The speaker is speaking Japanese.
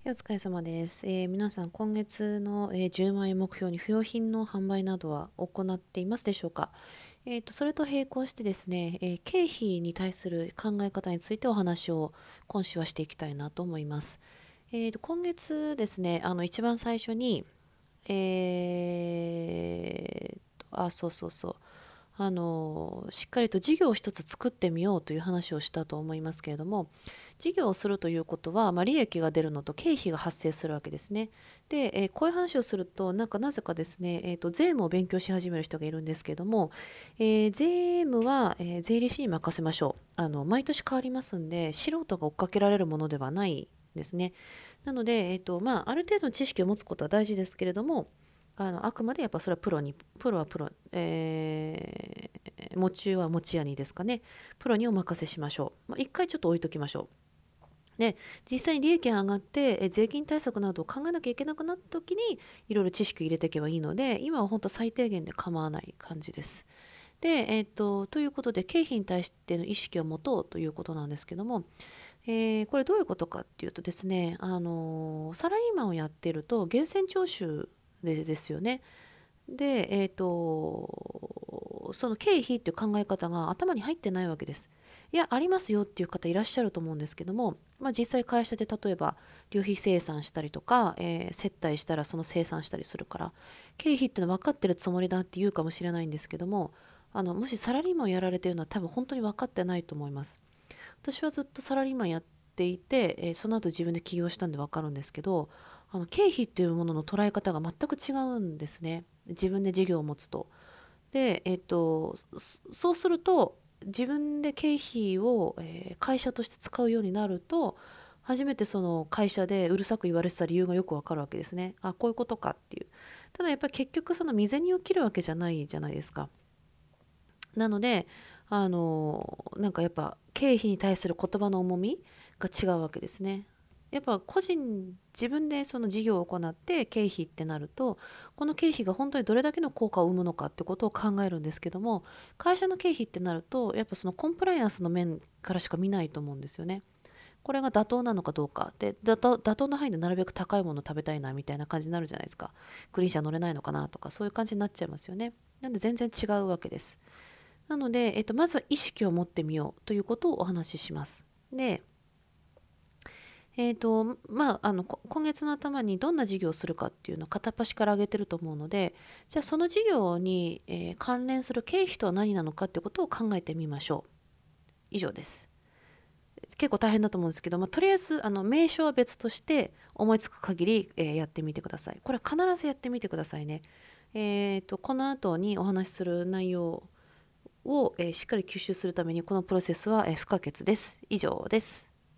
お疲れ様です。皆さん、今月の、10万円目標に不要品の販売などは行っていますでしょうか？それと並行してですね、経費に対する考え方についてお話を今週はしていきたいなと思います。今月ですね、一番最初に、そうそうそう。しっかりと事業を一つ作ってみようという話をしたと思いますけれども、事業をするということは、利益が出るのと経費が発生するわけですね。で、こういう話をすると、なぜかですね、税務を勉強し始める人がいるんですけれども、税務は、税理士に任せましょう。毎年変わりますんで、素人が追っかけられるものではないですね。なので、ある程度の知識を持つことは大事ですけれども、あくまでやっぱそれはプロはプロ、持ちは持ち屋にですかね、プロにお任せしましょう。一回ちょっと置いときましょう。で、実際に利益が上がって、税金対策などを考えなきゃいけなくなった時に、いろいろ知識を入れていけばいいので、今は本当最低限で構わない感じです。で、ということで、経費に対しての意識を持とうということなんですけども、これどういうことかっていうとですね、サラリーマンをやっていると、源泉徴収ですよね。で、その経費っていう考え方が頭に入ってないわけです。いや、ありますよっていう方いらっしゃると思うんですけども、実際会社で例えば旅費精算したりとか、接待したらその精算したりするから、経費っていうのは分かってるつもりだって言うかもしれないんですけども、もしサラリーマンをやられているのは多分本当に分かってないと思います。私はずっとサラリーマンやっていて、その後自分で起業したんで分かるんですけど、経費っていうものの捉え方が全く違うんですね。自分で事業を持つと。で、そうすると、自分で経費を、会社として使うようになると、初めてその会社でうるさく言われてた理由がよくわかるわけですね。あ、こういうことかっていう。ただやっぱり結局その未然を切るわけじゃないじゃないですか。なので、やっぱ経費に対する言葉の重みが違うわけですね。やっぱ自分でその事業を行って経費ってなると、この経費が本当にどれだけの効果を生むのかってことを考えるんですけども、会社の経費ってなると、やっぱそのコンプライアンスの面からしか見ないと思うんですよね。これが妥当なのかどうか。で、妥当な範囲でなるべく高いものを食べたいなみたいな感じになるじゃないですか。グリーン車乗れないのかなとか、そういう感じになっちゃいますよね。なんで全然違うわけです。なので、まずは意識を持ってみようということをお話しします。で、今月の頭にどんな事業をするかっていうのを片っ端から挙げてると思うので、じゃあその事業に、関連する経費とは何なのかっていうことを考えてみましょう。以上です。結構大変だと思うんですけど、とりあえず名称は別として思いつく限り、やってみてください。これは必ずやってみてくださいね。この後にお話しする内容を、しっかり吸収するためにこのプロセスは、不可欠です。以上です。